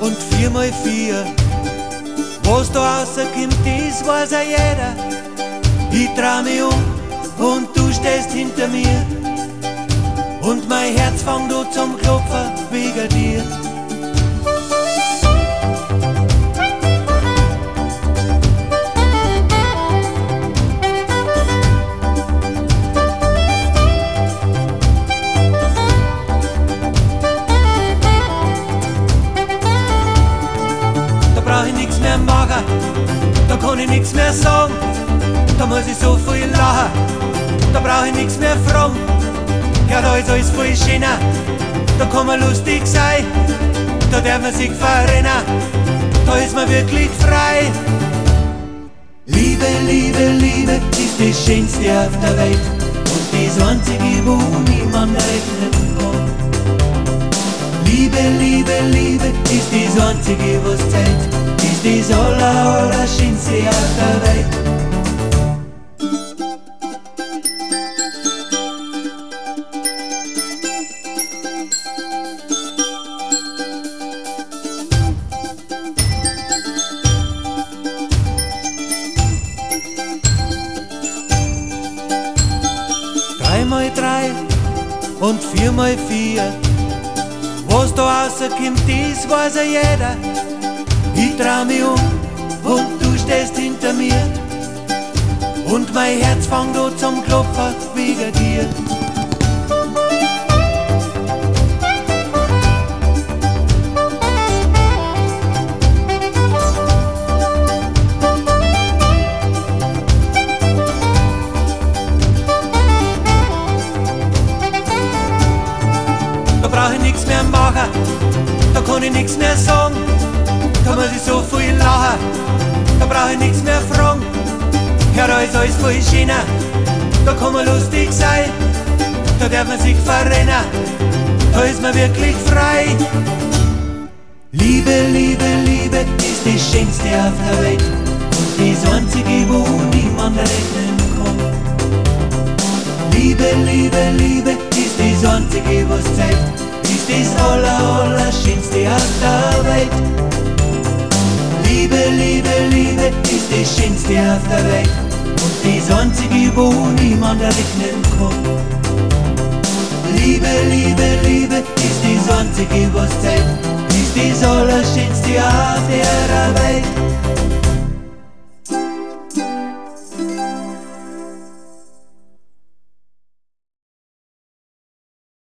und 4x4. Was da rauskommt, das weiß auch jeder. Ich dreh mich um und du stehst hinter mir. Und mein Herz fängt an zum Klopfen wegen dir. Da brauch ich nix mehr machen, da kann ich nix mehr sagen. Da muss ich so viel lachen, da brauch ich nix mehr fragen. Ja, da ist alles voll schöner, da kann man lustig sein, da darf man sich verrennen, da ist man wirklich frei. Liebe, Liebe, Liebe ist das Schönste auf der Welt und das Einzige, wo niemand rechnen kann. Liebe, Liebe, Liebe ist das Einzige, was zählt, ist das Allerschönste auf der Welt. Mal 3 und 4x4. Was da rauskommt, das weiß auch jeder. Ich dreh mich um und du stehst hinter mir. Und mein Herz fängt an zum Klopfen wegen dir. Da brauch ich nix mehr machen, da kann ich nix mehr sagen. Da muss ich so viel lachen, da brauch ich nix mehr fragen. Ja, da ist alles voll schöner, da kann man lustig sein, da darf man sich verrennen, da ist man wirklich frei. Liebe, Liebe, Liebe ist das Schönste auf der Welt und das Einzige, wo niemand rechnen kann. Liebe, Liebe, Liebe ist das Einzige, was zählt, ist das Allerschönste auf der Welt. Liebe, Liebe, Liebe ist das Schönste auf der Welt und das Einzige, wo niemand rechnen kann. Liebe, Liebe, Liebe